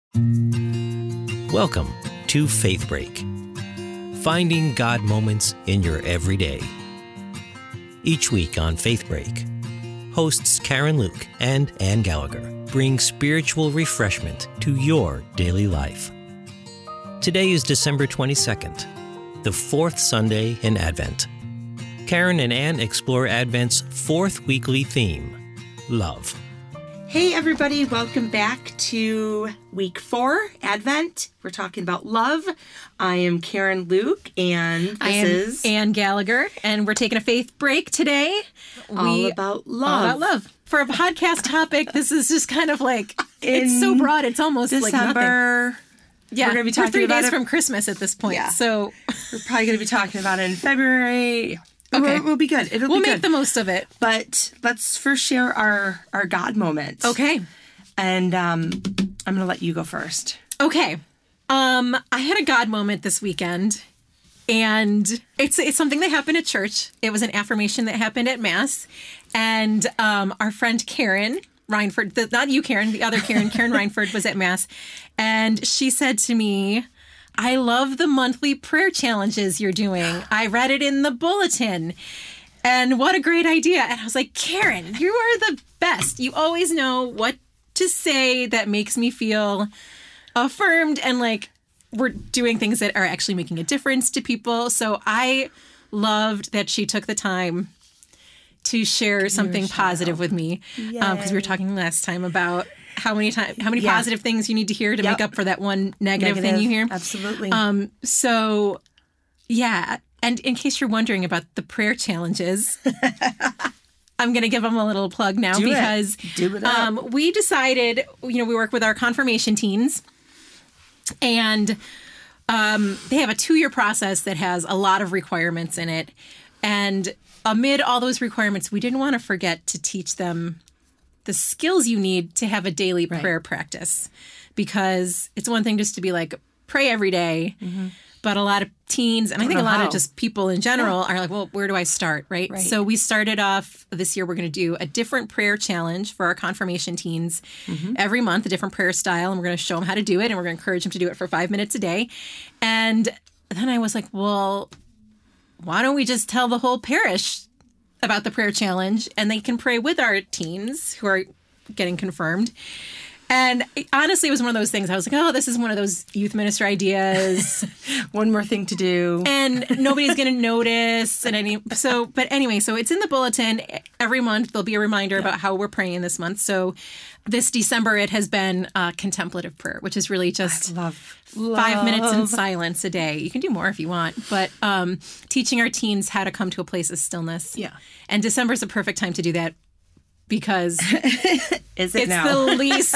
Welcome to Faith Break, finding God moments in your everyday. Each week on Faith Break, hosts Karen Luke and Ann Gallagher bring spiritual refreshment to your daily life. Today is December 22nd, the fourth Sunday in Advent. Karen and Ann explore Advent's fourth weekly theme, love. Hey everybody, welcome back to week 4, Advent. We're talking about love. I am Karen Luke, and this is Ann Gallagher, and we're taking a faith break today. All about love. All about love. For a podcast topic, this is just kind of like, it's so broad, it's almost like nothing. December. Yeah, we're going to be talking 3 about days it from Christmas at this point, Yeah. so We're probably going to be talking about it in February. Okay. We'll be good. We'll we'll be make good. the most of it. But let's first share our God moment. Okay. And I'm going to let you go first. Okay. I had a God moment this weekend, and it's something that happened at church. It was an affirmation that happened at Mass, and our friend Karen Reinford, not you, Karen, the other Karen Reinford was at Mass, and she said to me, "I love the monthly prayer challenges you're doing. I read it in the bulletin. And what a great idea." And I was like, "Karen, you are the best. You always know what to say that makes me feel affirmed and like we're doing things that are actually making a difference to people." So I loved that she took the time to share something positive with me, because we were talking last time about how many positive things you need to hear to make up for that one negative thing you hear. Absolutely. So, yeah. And in case you're wondering about the prayer challenges, I'm going to give them a little plug now Do it. We decided, we work with our confirmation teens, and they have a 2-year process that has a lot of requirements in it. And amid all those requirements, we didn't want to forget to teach them the skills you need to have a daily prayer practice, because it's one thing just to be like, pray every day. Mm-hmm. But a lot of teens, and I think a lot of just people in general are like, well, where do I start, right? So we started off this year, we're going to do a different prayer challenge for our confirmation teens every month, a different prayer style, and we're going to show them how to do it, and we're going to encourage them to do it for 5 minutes a day. And then I was like, well, why don't we just tell the whole parish about the prayer challenge, and they can pray with our teens who are getting confirmed. And honestly, it was one of those things. I was like, oh, this is one of those youth minister ideas. One more thing to do. And nobody's going to notice. But anyway, so it's in the bulletin. Every month, there'll be a reminder about how we're praying this month. So this December, it has been contemplative prayer, which is really just 5 minutes in silence a day. You can do more if you want. But teaching our teens how to come to a place of stillness. Yeah. And December is the perfect time to do that, because it's the least,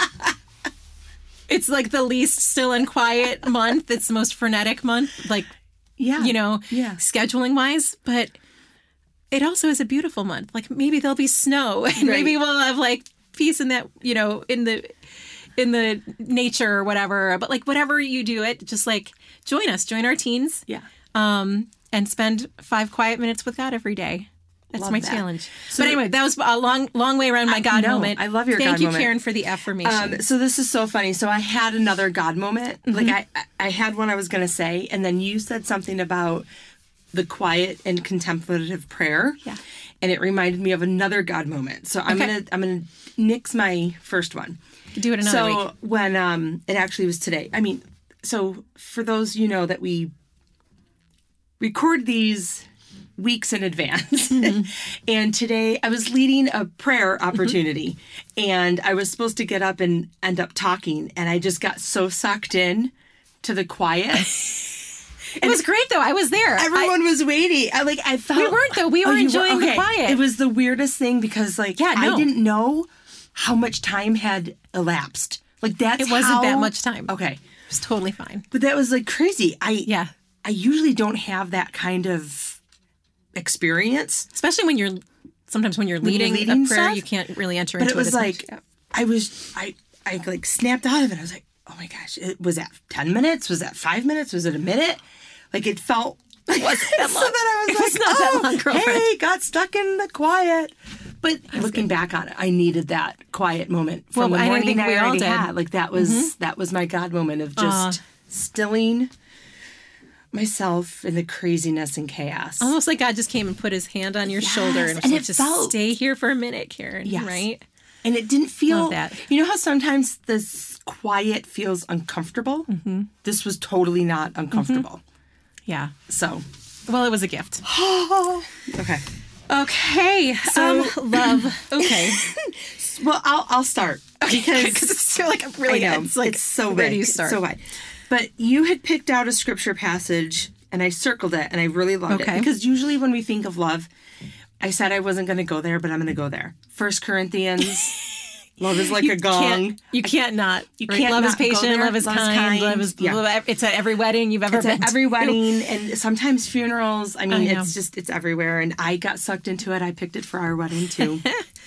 it's like the least still and quiet month. It's the most frenetic month, like, scheduling wise. But it also is a beautiful month. Like, maybe there'll be snow, and maybe we'll have like peace in that, in the nature or whatever. But like, whatever you do it, just like join our teens. Yeah. And spend 5 quiet minutes with God every day. That's love my that. challenge. So, but anyway, that was a long way around my God moment. I love your God moment. Thank you, Karen, for the affirmation. So this is so funny. So I had another God moment. Mm-hmm. Like I had one I was going to say, and then you said something about the quiet and contemplative prayer. Yeah. And it reminded me of another God moment. So I'm gonna nix my first one. Do it another week. So when it actually was today. I mean, so for those that we record these weeks in advance. Mm-hmm. And today I was leading a prayer opportunity, and I was supposed to get up and end up talking, and I just got so sucked in to the quiet. It was great though. I was there. Everyone was waiting. I thought we weren't though. We were enjoying the quiet. It was the weirdest thing because I didn't know how much time had elapsed. It wasn't that much time. Okay. It was totally fine. But that was crazy. I usually don't have that kind of experience, especially when you're leading a prayer stuff, you can't really enter but into it. Was like I snapped out of it. I was like, oh my gosh, was that 10 minutes? Was that 5 minutes? Was it a minute? It felt it wasn't that long. So then I was not that long, girlfriend. Hey, got stuck in the quiet. But looking back on it, I needed that quiet moment from the I morning think I we all already did. had. Like that was my God moment of just stilling myself in the craziness and chaos. Almost like God just came and put his hand on your shoulder and was and like, it just felt- stay here for a minute, Karen. Yes. Right? And it didn't feel Love that. You know how sometimes this quiet feels uncomfortable? Mm-hmm. This was totally not uncomfortable. Yeah. So, Well, it was a gift. okay. Okay. Love. Okay. Well, I'll start because Because it's so like really, I know it's like, it's so where big. do you It's start? so wide. But you had picked out a scripture passage, and I circled it, and I really loved Okay. it because usually when we think of love, I said I wasn't going to go there, but I'm going to go there. 1 Corinthians. Love is like a gong. You can't not. You right? can't Love is not go patient. there. Love is kind. Love is. Yeah. It's at every wedding you've ever It's been at every to. wedding and sometimes funerals. I mean, I know. it's everywhere. And I got sucked into it. I picked it for our wedding too.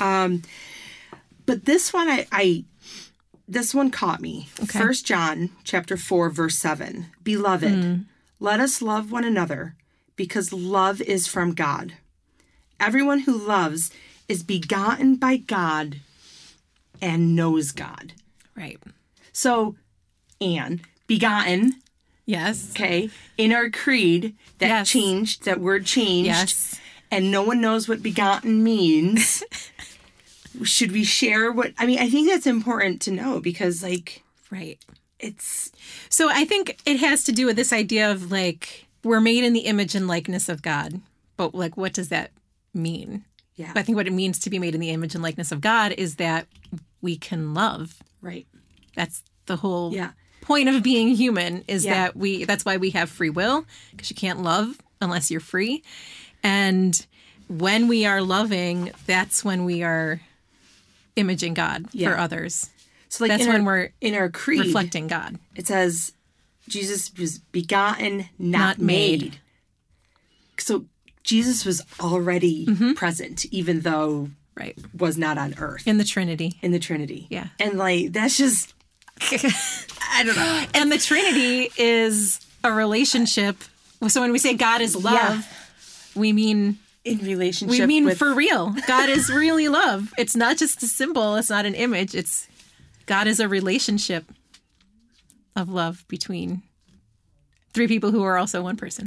But this one, this one caught me. Okay. 1 John chapter 4, verse 7. Beloved, let us love one another because love is from God. Everyone who loves is begotten by God and knows God. Right. So, Anne, begotten, Yes. okay, in our creed, that Yes. changed, that word changed. Yes. And no one knows what begotten means. Should we share what, I mean, I think that's important to know because, like, Right. it's, So I think it has to do with this idea of like we're made in the image and likeness of God, but like what does that mean? yeah, I think what it means to be made in the image and likeness of God is that we can love. right. That's the whole Yeah. point of being human is Yeah. that that's why we have free will, because you can't love unless you're free. And when we are loving, that's when we are imaging God Yeah. for others, So, like, that's when we're in our creed, reflecting God. it says Jesus was begotten, not Not made. made. So, Jesus was already Mm-hmm. present, even though Right. was not on earth In the Trinity. in the Trinity. Yeah. And, like, that's just, I don't know. And the Trinity is a relationship. So when we say God is love, we mean In relationship with, for real. God is really love. It's not just a symbol. It's not an image. It's God is a relationship of love between three people who are also one person.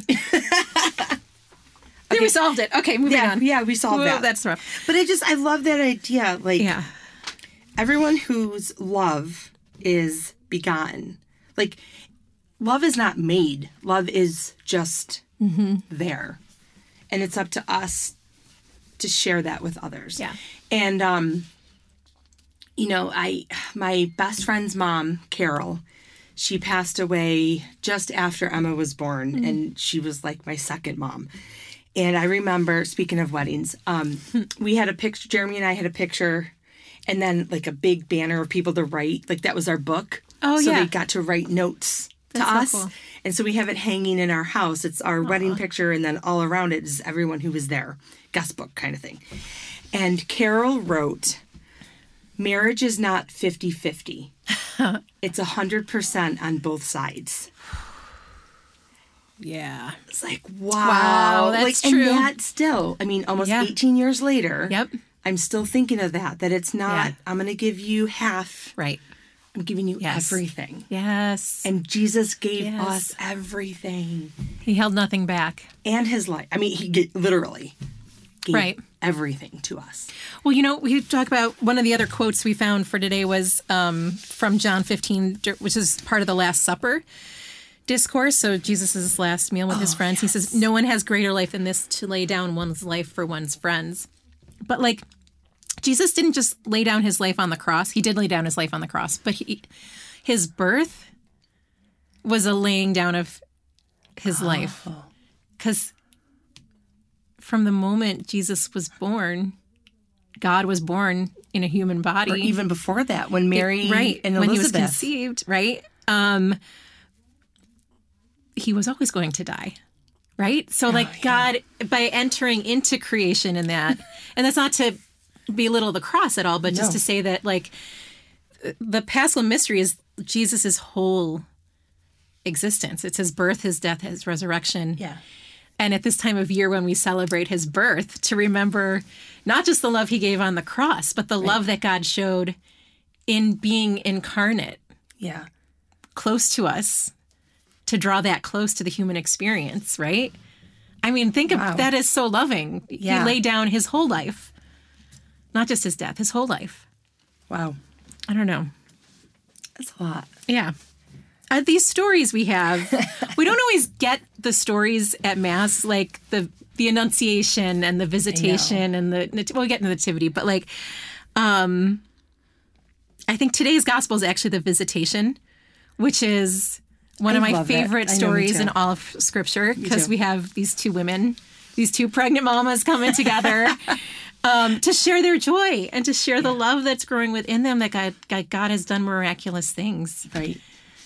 Okay, we solved it. Okay, moving on. Yeah, we solved Whoa, that. That's rough. But I love that idea. Like, Yeah. everyone whose love is begotten. Like, love is not made. Love is just there. And it's up to us to share that with others. Yeah. And, you know, my best friend's mom, Carol, she passed away just after Emma was born. And she was like my second mom. And I remember, speaking of weddings, we had a picture, Jeremy and I had a picture, and then like a big banner of people to write. Like that was our book. Oh, so yeah. they got to write notes to That's so us. cool. And so we have it hanging in our house. It's our wedding picture, and then all around it is everyone who was there. Guest book kind of thing. And Carol wrote, marriage is not 50-50. It's 100% on both sides. Yeah. It's like, Wow, that's like, true. And that still, I mean, almost Yeah. 18 years later, Yep. I'm still thinking of that it's not, Yeah. I'm going to give you half. Right. I'm giving you Yes. everything. Yes. And Jesus gave Yes. us everything He held nothing back. and his life. I mean, he literally gave Right. everything to us. Well, you know, we talk about one of the other quotes we found for today was from John 15, which is part of the Last Supper discourse. So Jesus' last meal with his friends. He says, no one has greater life than this, to lay down one's life for one's friends. But like, Jesus didn't just lay down his life on the cross. He did lay down his life on the cross, but his birth was a laying down of his life. Because from the moment Jesus was born, God was born in a human body. Or even before that, when Mary Right. and when Elizabeth. he was conceived, right? He was always going to die. Right? So like God, by entering into creation in that, and that's not to belittle the cross at all, but just No. to say that like the Paschal mystery is Jesus's whole existence. It's his birth, his death, his resurrection. Yeah. And at this time of year when we celebrate his birth, to remember not just the love he gave on the cross, but the love that God showed in being incarnate, Yeah. close to us, to draw that close to the human experience, right? I mean, think of that as so loving. Yeah. He laid down his whole life, not just his death, his whole life. Wow. I don't know. That's a lot. Yeah. These stories we have, we don't always get the stories at Mass, like the Annunciation and the Visitation and we get the Nativity, but like, I think today's Gospel is actually the Visitation, which is one of my favorite stories in all of Scripture, because we have these two women, these two pregnant mamas coming together to share their joy and to share the love that's growing within them, that God has done miraculous things. Right.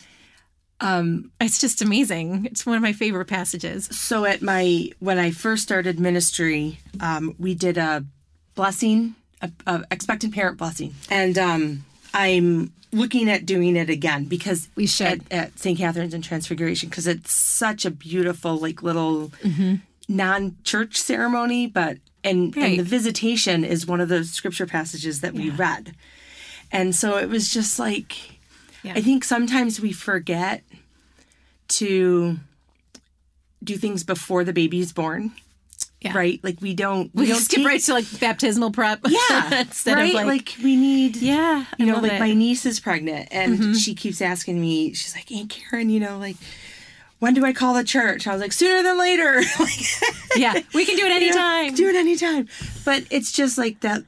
It's just amazing. It's one of my favorite passages. So when I first started ministry, we did a blessing, a expectant parent blessing. And I'm looking at doing it again, because we should at St. Catherine's and Transfiguration, because it's such a beautiful, like, little non-church ceremony, but and the Visitation is one of the scripture passages that we read. And so it was just like, I think sometimes we forget to do things before the baby's born. Yeah. Right? Like we don't skip right to like baptismal prep. Yeah. Instead right? of like we need, yeah. You know, like my niece is pregnant and she keeps asking me, she's like, Aunt Karen, you know, like, when do I call the church? I was like, sooner than later. Yeah. We can do it anytime. Do it anytime. But it's just like that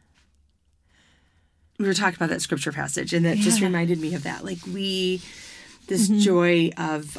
we were talking about that scripture passage, and that just reminded me of that. Like this joy of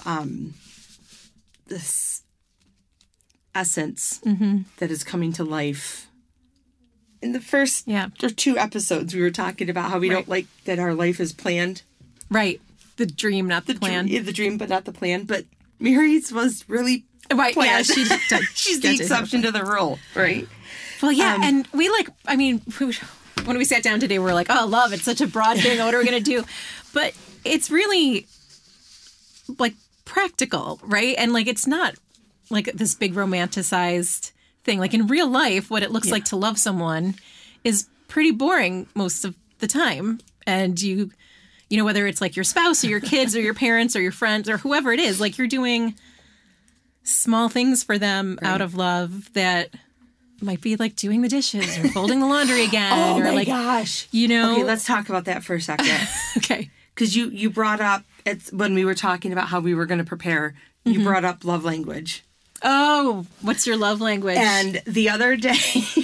this essence that is coming to life. In the first or 2 episodes, we were talking about how we don't like that our life is planned. Right. The dream, not the plan. The dream, but not the plan. But Mary's was really planned. Yeah, she's the exception to the rule, right? Well, yeah, and we when we sat down today, we were like, oh, love, it's such a broad thing. What are we going to do? But it's really like practical, right? And like, it's not like this big romanticized thing. Like in real life, what it looks like to love someone is pretty boring most of the time. And you know, whether it's like your spouse or your kids or your parents or your friends or whoever it is, like you're doing small things for them out of love that might be like doing the dishes or folding the laundry again. Oh or my like, gosh. You know. Okay, let's talk about that for a second. Okay. Because you brought up, when we were talking about how we were going to prepare, you brought up love language. Oh, what's your love language? And the other day,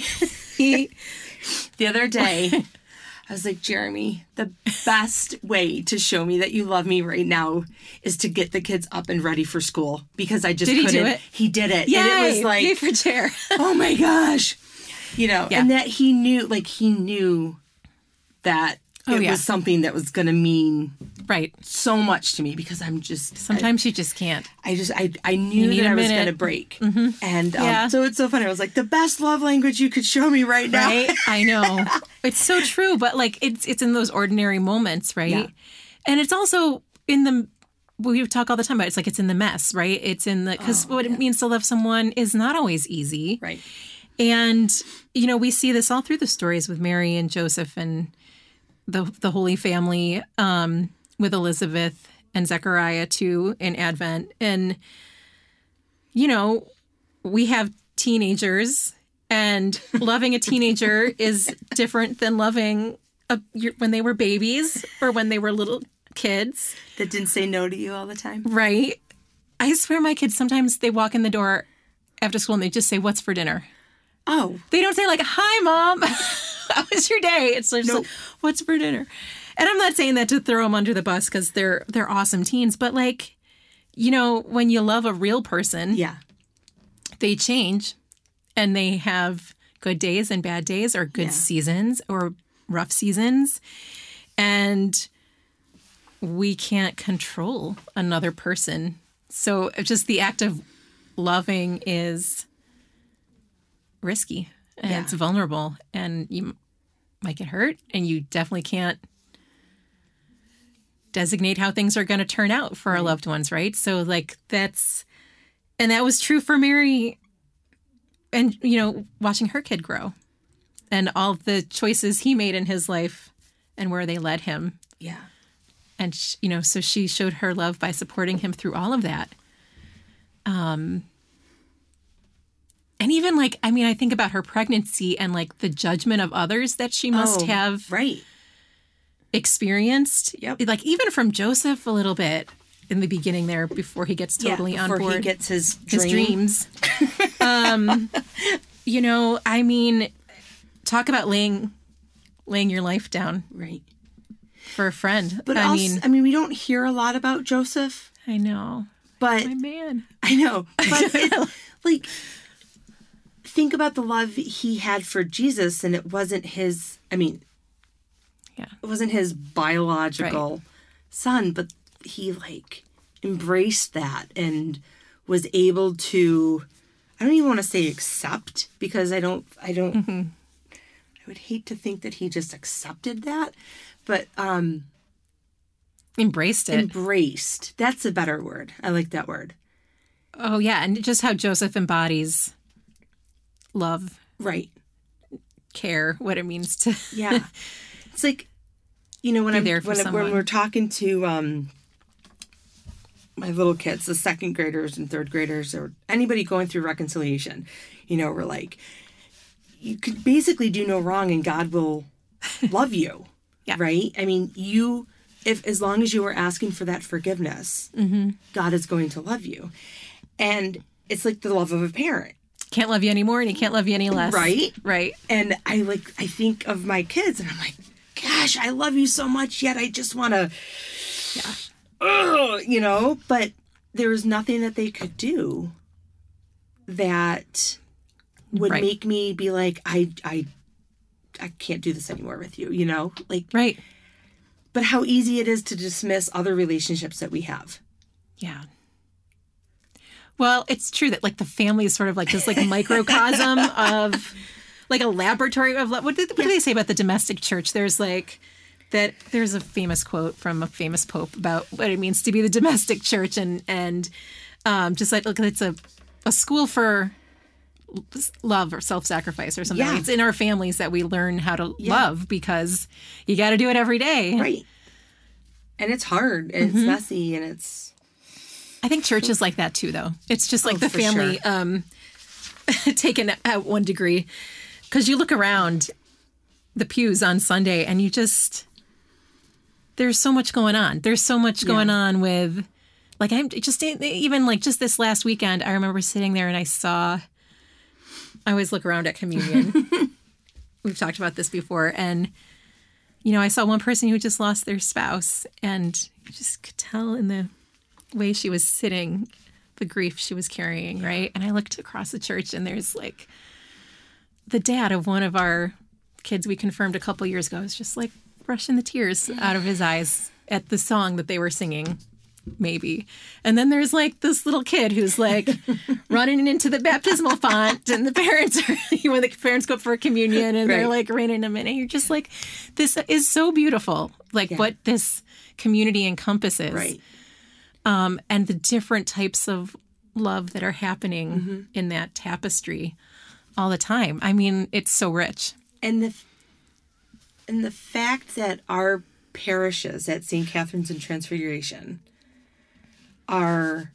I was like, Jeremy, the best way to show me that you love me right now is to get the kids up and ready for school, because I just couldn't. Did he do it? He did it. Yay, and it was like, yay for chair. Oh my gosh. You know, and that he knew that it was something that was going to mean so much to me, because I'm just... Sometimes you just can't. I knew that I was going to break. And so it's so funny. I was like, the best love language you could show me right now. Right? I know. It's so true. But like, it's in those ordinary moments, right? Yeah. And it's also we talk all the time about it's like it's in the mess, right? It's in because what it means to love someone is not always easy. Right. And, you know, we see this all through the stories with Mary and Joseph and the Holy Family, with Elizabeth and Zechariah too in Advent. And, you know, we have teenagers, and loving a teenager is different than loving when they were babies or when they were little kids. That didn't say no to you all the time. Right. I swear my kids, sometimes they walk in the door after school and they just say, "What's for dinner?" Oh. They don't say like, "Hi, Mom. How was your day?" It's just like, "What's for dinner?" And I'm not saying that to throw them under the bus, because they're awesome teens. But like, you know, when you love a real person, they change, and they have good days and bad days, or good seasons or rough seasons. And we can't control another person. So just the act of loving is risky, and it's vulnerable, and you might get hurt, and you definitely can't designate how things are going to turn out for our loved ones, right? So like And that was true for Mary and, watching her kid grow and all the choices he made in his life and where they led him. Yeah. And, so she showed her love by supporting him through all of that. And even I think about her pregnancy and the judgment of others that she must have experienced. Yep. Even from Joseph a little bit in the beginning there before he gets totally on board. Before he gets his dreams. Talk about laying your life down. Right. For a friend. But we don't hear a lot about Joseph. I know. But my man. I know. But it's think about the love he had for Jesus, and it wasn't his, it wasn't his biological son, but he embraced that and was able to, I don't even want to say accept, because I would hate to think that he just accepted that, but embraced it. Embraced. That's a better word. I like that word. Oh yeah, and just how Joseph embodies love, right? Care, what it means to It's when we're talking to my little kids, the second graders and third graders, or anybody going through reconciliation, we're like, you could basically do no wrong and God will love you. Yeah. Right? If as long as you are asking for that forgiveness, God is going to love you. And it's like the love of a parent. Can't love you anymore and he can't love you any less. Right? Right. And I think of my kids and I'm like, gosh, I love you so much, yet I just want to, but there was nothing that they could do that would make me be like, I can't do this anymore with you, Right. But how easy it is to dismiss other relationships that we have. Yeah. Well, it's true that the family is sort of this microcosm of a laboratory of love. What do they say about the domestic church? There's there's a famous quote from a famous pope about what it means to be the domestic church and just it's a school for love or self-sacrifice or something. Yeah. It's in our families that we learn how to love because you got to do it every day. Right. And it's hard and it's messy and it's... I think church is like that too, though. It's just the family taken at one degree. Because you look around the pews on Sunday and there's so much going on. There's so much going on with, I'm just, even just this last weekend, I remember sitting there and I always look around at communion. We've talked about this before. And, I saw one person who just lost their spouse and you just could tell in the way she was sitting, the grief she was carrying, right? And I looked across the church and there's the dad of one of our kids we confirmed a couple years ago was just brushing the tears out of his eyes at the song that they were singing, maybe. And then there's this little kid who's running into the baptismal font and the parents are, when the parents go up for communion and they're reining them in. And you're just this is so beautiful, what this community encompasses. Right. And the different types of love that are happening in that tapestry all the time. It's so rich. And the fact that our parishes at St. Catherine's and Transfiguration are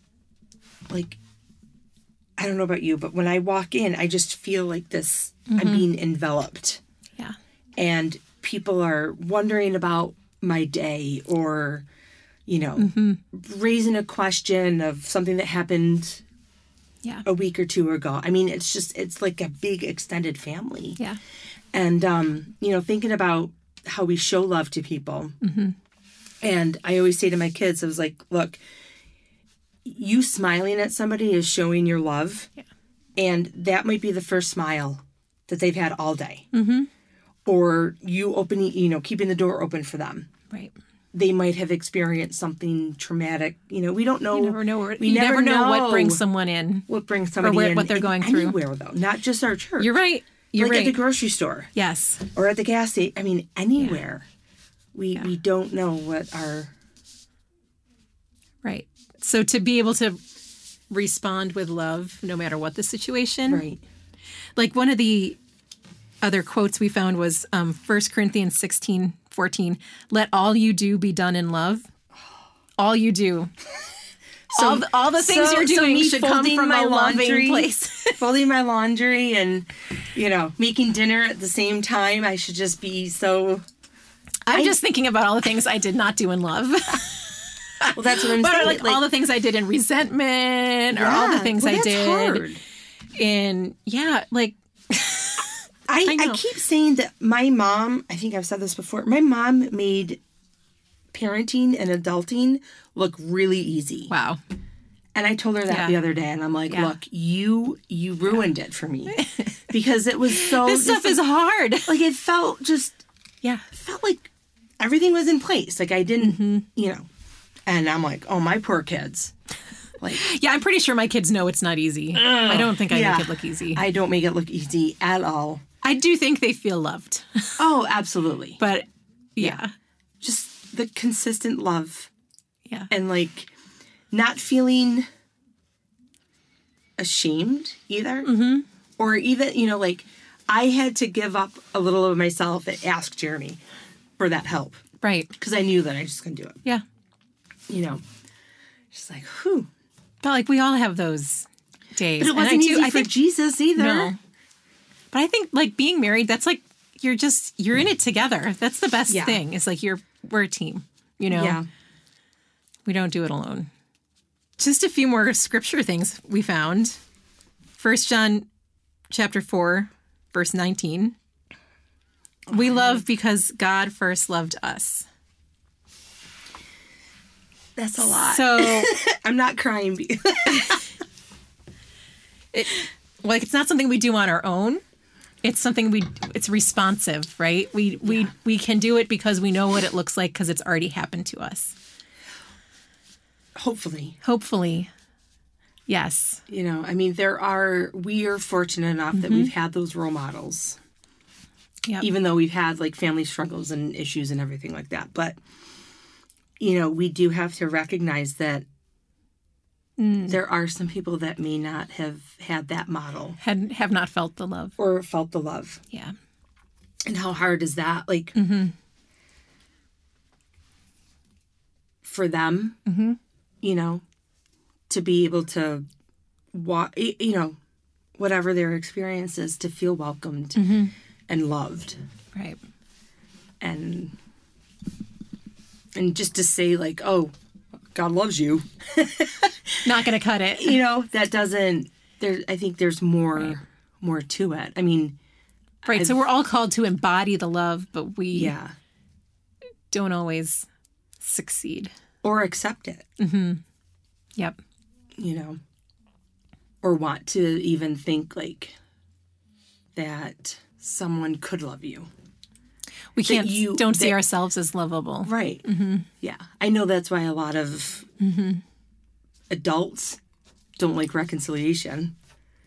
I don't know about you, but when I walk in, I just feel this, I'm being enveloped. Yeah. And people are wondering about my day or, raising a question of something that happened a week or two ago. It's like a big extended family. Yeah. And, thinking about how we show love to people. And I always say to my kids, I was like, look, you smiling at somebody is showing your love. Yeah. And that might be the first smile that they've had all day. Or you opening, keeping the door open for them. Right. They might have experienced something traumatic. We don't know. You never know what brings someone in. What brings somebody in. What they're going through. Anywhere, though. Not just our church. You're right. You're right. At the grocery store. Yes. Or at the gas station. Anywhere. Yeah. We don't know what our... Right. So to be able to respond with love no matter what the situation. Right. Like one of the other quotes we found was 1 Corinthians 16:14. Let all you do be done in love. All you do. So, all the things you're doing me should come folding from my a loving laundry, place. Folding my laundry and, making dinner at the same time. I should just be so... I'm just thinking about all the things I did not do in love. Well, that's what I'm But saying. like all the things I did in resentment or all the things I that's did hard. in, like... I keep saying that my mom, I think I've said this before, my mom made parenting and adulting look really easy. Wow. And I told her that the other day, and I'm like, look, you ruined it for me. Because it was so... This stuff is hard. Like, it felt like everything was in place. Like, I didn't, And I'm like, oh, my poor kids. Like, yeah, I'm pretty sure my kids know it's not easy. I don't think I make it look easy. I don't make it look easy at all. I do think they feel loved. Oh, absolutely. But, yeah. Just the consistent love. Yeah. And, like, not feeling ashamed either. Mm-hmm. Or even, like, I had to give up a little of myself and ask Jeremy for that help. Right. Because I knew that I just couldn't do it. Yeah. Just like, whew. But, like, we all have those days. But it wasn't easy for Jesus either. No. But I think, like, being married, that's like, you're in it together. That's the best thing. It's like we're a team, Yeah. We don't do it alone. Just a few more scripture things we found. 1 John chapter 4, verse 19. We love because God first loved us. That's a lot. So I'm not crying. it's not something we do on our own. It's something it's responsive, right? We can do it because we know what it looks like because it's already happened to us. Hopefully. Yes. I mean, we are fortunate enough that we've had those role models. Yep. Even though we've had like family struggles and issues and everything like that. But, we do have to recognize that there are some people that may not have had that model. Have not felt the love. Or felt the love. Yeah. And how hard is that? Like, for them, to be able to, whatever their experience is, to feel welcomed and loved. Right. And just to say, like, oh, God loves you. Not going to cut it. That doesn't, I think there's more to it. I mean. Right. So we're all called to embody the love, but we don't always succeed. Or accept it. Mm-hmm. Yep. Or want to even think like that someone could love you. We can't, don't see ourselves as lovable. Right. Mm-hmm. Yeah. I know that's why a lot of adults don't like reconciliation.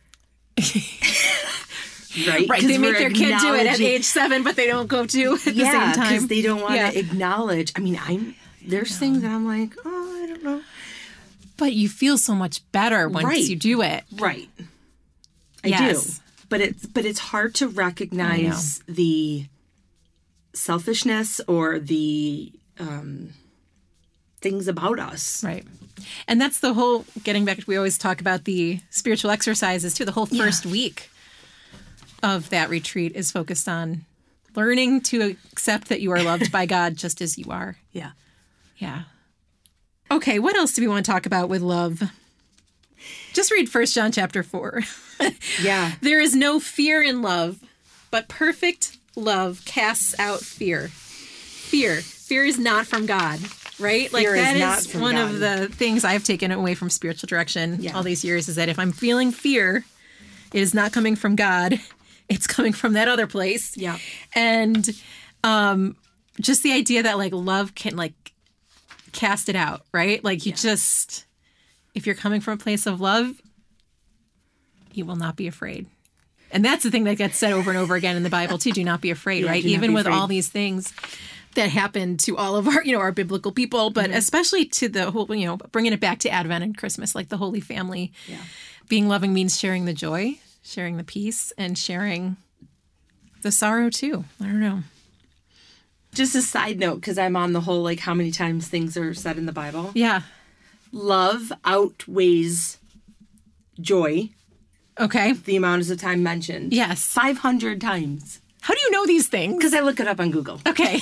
Right? Right. They make their kid do it at age 7, but they don't go to at the same time. Because they don't want to acknowledge. I mean, there's things that I'm like, oh, I don't know. But you feel so much better once you do it. Right. I do. But it's hard to recognize the selfishness or the things about us. Right. And that's the whole, getting back, we always talk about the spiritual exercises too. The whole first week of that retreat is focused on learning to accept that you are loved by God just as you are. Yeah. Yeah. Okay, what else do we want to talk about with love? Just read 1 John chapter 4. Yeah. There is no fear in love, but perfect love casts out fear. Fear is not from God, right? Fear like that is one God. of the things I've taken away from spiritual direction all these years is that if I'm feeling fear, it is not coming from God. It's coming from that other place. Yeah. And just the idea that like love can like cast it out, right? Like you just, if you're coming from a place of love, you will not be afraid. And that's the thing that gets said over and over again in the Bible too. Do not be afraid, right? do not Even be with afraid. all these things. that happened to all of our, our biblical people, but especially to the whole, bringing it back to Advent and Christmas, like the Holy Family. Yeah. Being loving means sharing the joy, sharing the peace, and sharing the sorrow too. I don't know. Just a side note, because I'm on the whole, like, how many times things are said in the Bible. Yeah. Love outweighs joy. Okay. The amount of time mentioned. Yes. 500 times. How do you know these things? Because I look it up on Google. Okay.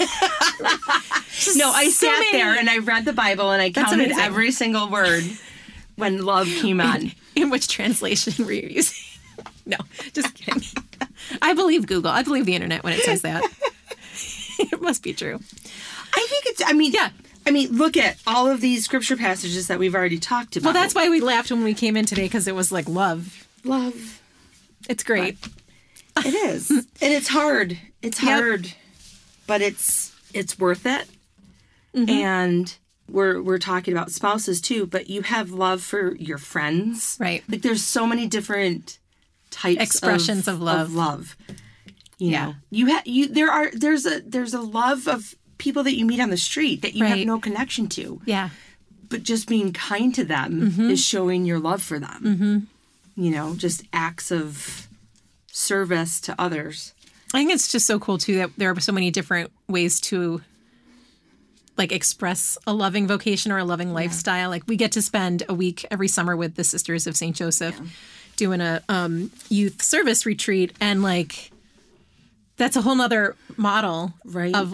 No, I sat there and I read the Bible and I counted amazing. every single word when love came on. In which translation were you using? No, just kidding. I believe Google. I believe the internet when it says that. It must be true. I think look at all of these scripture passages that we've already talked about. Well, that's why we laughed when we came in today, because it was like love. Love. It's great. It is. And it's hard. It's hard. But it's worth it. Mm-hmm. And we're talking about spouses too, but you have love for your friends. Right. Like there's so many different types expressions of love. You know. There's a love of people that you meet on the street that you have no connection to. Yeah. But just being kind to them is showing your love for them. Mm-hmm. Just acts of service to others. I think it's just so cool too that there are so many different ways to like express a loving vocation or a loving lifestyle. Like we get to spend a week every summer with the Sisters of St. Joseph doing a youth service retreat, and like that's a whole nother model of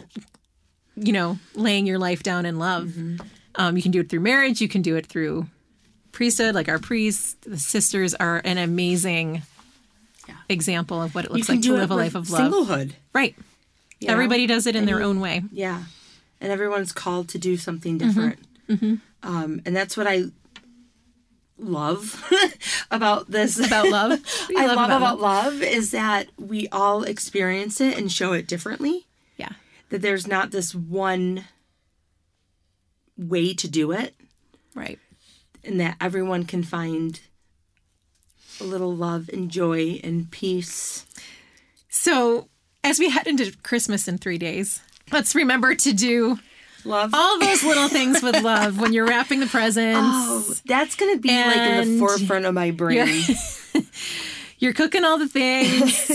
laying your life down in love. Mm-hmm. You can do it through marriage, you can do it through priesthood, like our priests. The sisters are an amazing example of what it looks like to live a life of love. Singlehood. Right. Everybody does it in their own way. Yeah. And everyone's called to do something different. Mm-hmm. And that's what I love about this. About love? I love about love is that we all experience it and show it differently. Yeah. That there's not this one way to do it. Right. And that everyone can find a little love and joy and peace. So as we head into Christmas in 3 days, let's remember to do love all those little things with love when you're wrapping the presents. Oh, that's going to be like in the forefront of my brain. You're cooking all the things.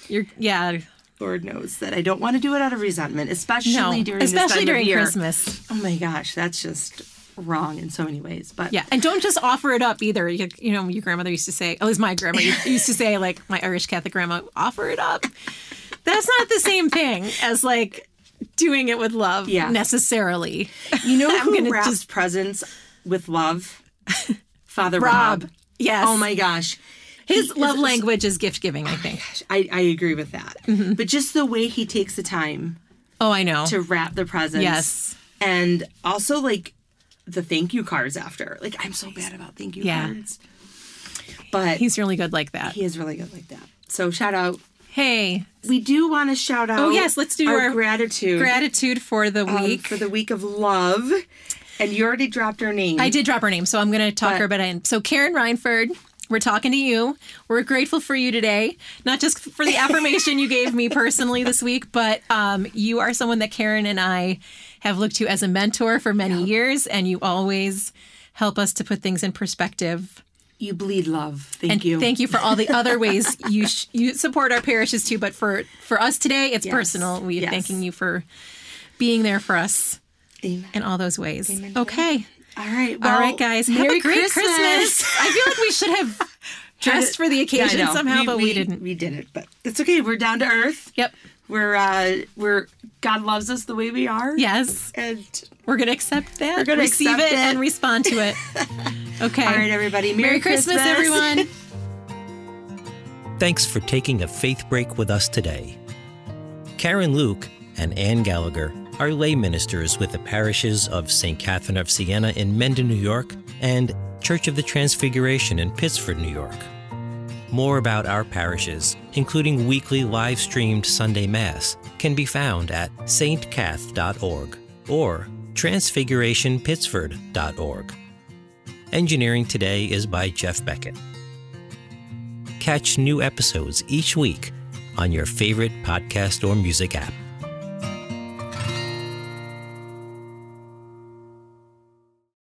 Lord knows that I don't want to do it out of resentment, especially during this time during of year. Christmas. Oh my gosh, that's just wrong in so many ways. But and don't just offer it up either. Your grandmother used to say, at least my grandma used to say, like my Irish Catholic grandma, offer it up. That's not the same thing as like doing it with love necessarily. You know who wraps presents with love? Father Rob. Yes. Oh my gosh. His love language is gift giving, I think. I agree with that. Mm-hmm. But just the way he takes the time. Oh, I know. To wrap the presents. Yes. And also like the thank you cards after. Like I'm so bad about thank you cards. But he's really good like that. He is really good like that. So shout out. Hey. We do want to shout out. Oh, yes. Let's do our gratitude. Gratitude for the week. For the week of love. And you already dropped her name. I did drop her name, so I'm going to talk her about it. So Karen Reinford, we're talking to you. We're grateful for you today. Not just for the affirmation you gave me personally this week, but you are someone that Karen and I have looked to as a mentor for many years, and you always help us to put things in perspective. You bleed love. Thank you. Thank you for all the other ways you support our parishes too. But for us today, it's personal. We're thanking you for being there for us in all those ways. Amen. Okay. All right. Well, all right, guys. Have a great Christmas. I feel like we should have dressed for the occasion somehow, but we didn't. We didn't, but it's okay. We're down to earth. Yep. We're God loves us the way we are. Yes. And we're going to accept that. We're going to receive it and respond to it. Okay. All right, everybody. Merry Christmas, everyone. Thanks for taking a faith break with us today. Karen Luke and Ann Gallagher are lay ministers with the parishes of St. Catherine of Siena in Mendon, New York, and Church of the Transfiguration in Pittsford, New York. More about our parishes, including weekly live-streamed Sunday Mass, can be found at stcath.org or transfigurationpittsford.org. Engineering today is by Jeff Beckett. Catch new episodes each week on your favorite podcast or music app.